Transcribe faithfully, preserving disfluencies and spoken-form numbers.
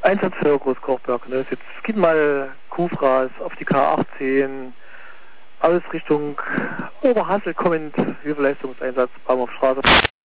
Einsatzführer Großkochberg, ne? Jetzt geht mal Kufras auf die K achtzehn, aus Richtung Oberhassel kommend, Hilfeleistungseinsatz, Baumhofstraße.